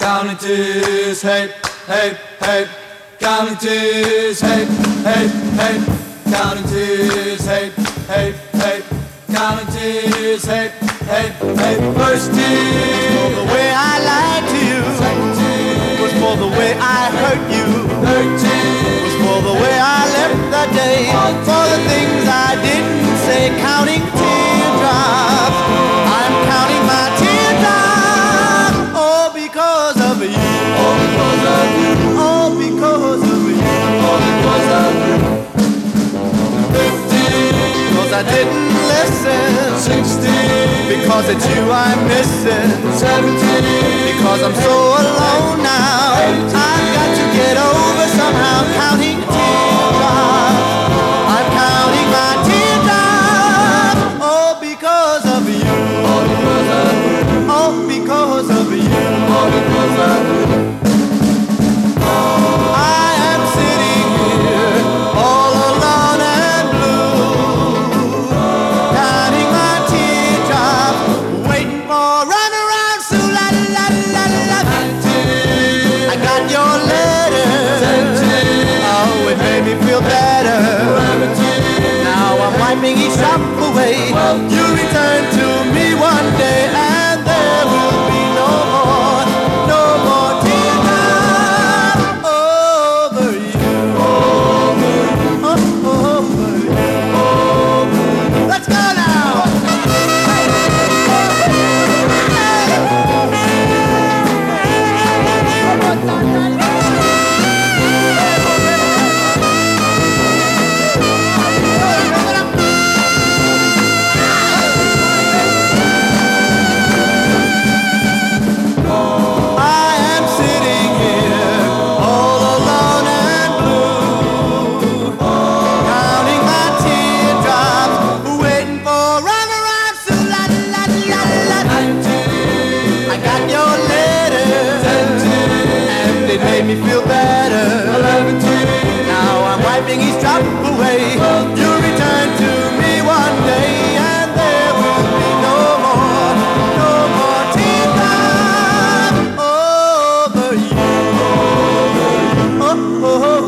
Counting tears, hey, hey, hey. Counting tears, hey, hey, hey. Counting tears, hey, hey, hey. Counting tears, hey, hey, hey. First tear for the way I lied to you. Second tear was for the way I hurt you. Third tear was for the way I left that day. For the things I didn't say. Counting teardrops, I'm counting my teardrops. All because of you. All because of you. All because of you. All because of you. 15 'Cause I didn't listen. 16 because it's you I'm missing. 17 because I'm so alone now. I've got to get over somehow. Counting teardrops, I'm counting my teardrops. All because of you. All because of you. All because of you. All because of you. I am sitting here all alone and blue, counting my teardrops, waiting for runaround Sue. La la la la. 19 I got your letter. 17 Oh, it made me feel better. 17 Now I'm wiping each drop away. You return to me one day, and there will be no more teardrops over you. Over you. Let's go now. I am sitting here all alone and blue, counting my teardrops, waiting for runaround Sue. La la la la. 19 I got your letter, and it made me feel better. 11 Now I'm wiping each drop away. You return to me one day, and there will be no more teardrops over you. Oh, oh, oh.